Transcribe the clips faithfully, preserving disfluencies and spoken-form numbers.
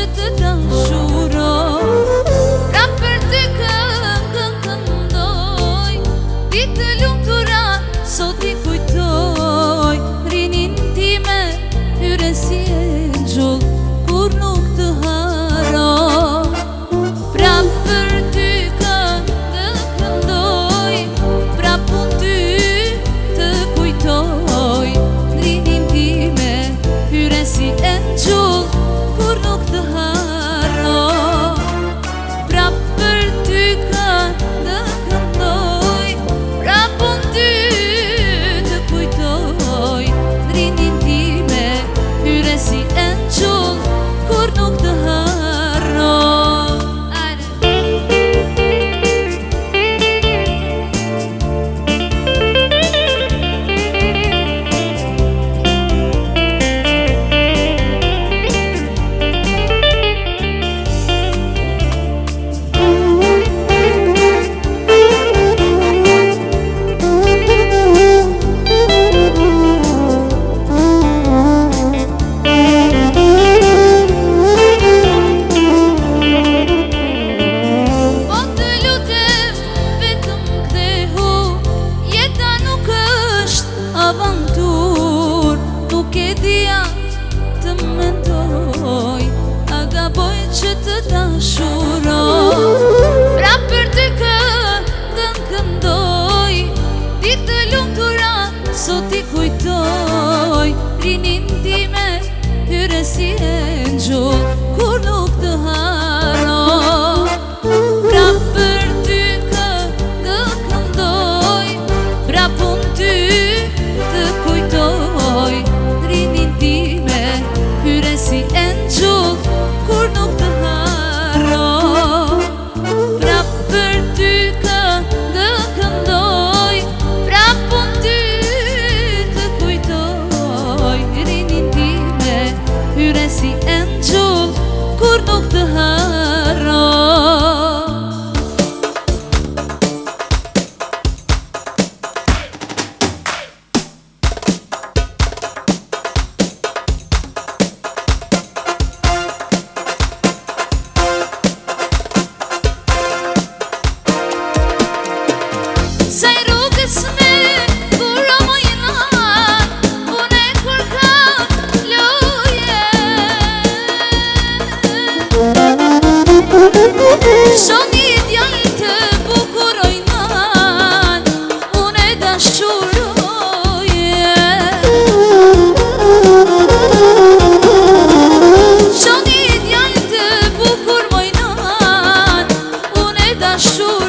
që të dashuroj. Pra për ty këngën këndoj, ditë lumtura sot i kujtoj. Rinin time hyre si e gjull, kur nuk të haroj. Pra për ty këngën këndoj, pra pun ty të kujtoj. Rinin time hyre si e gjull, kur nuk të haroj. Pra për ty këngën këndoj, pra pun ty të kujtoj. Rinin time hyre si e gjull, kur nuk të haroj. Avantur, nuk e dia të mendoj, a gaboj që të dashuroj. Pra për ty këngën këndoj, ditë lumtura sot i kujtoj. Rinin time hyre si e gjull, kur nuk të haroj. Pra për ty këngën këndoj, pra pun ty të kujtoj. Rinin time hyre si e gjull, kur nuk të haroj. Pra për ty këngën këndoj, pra pun ty të kujtoj. Rinin time hyre si e gjull, kur nuk të haroj. Saj rrugës me bura më jenan, une kur kam loje. Shoni djallë të bukurojnan, une dashuroje. Shoni djallë të bukurojnan, une dashuroje.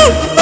Oh,